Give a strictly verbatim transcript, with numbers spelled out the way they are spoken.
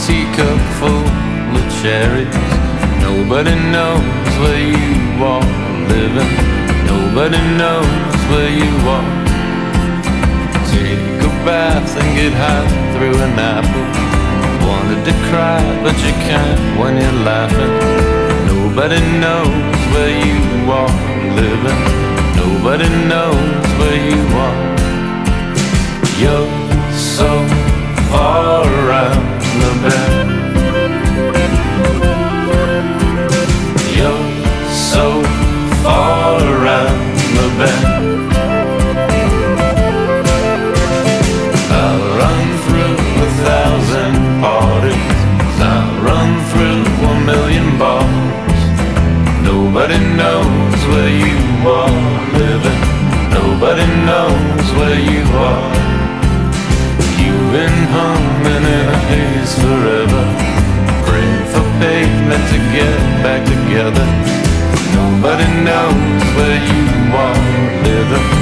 teacup full of cherries. Nobody knows where you are living. Nobody knows where you are. Take a bath and get high through an apple. Wanted to cry but you can't when you're laughing. Nobody knows where you are living. Nobody knows where you are. You're so far around the bend. You're so far around the bend. I'll run through a thousand parties. I'll run through a million bars. Nobody knows where you are living. Nobody knows where you are. You've been humming in a haze forever, praying for pavement to get back together. Nobody knows where you are living.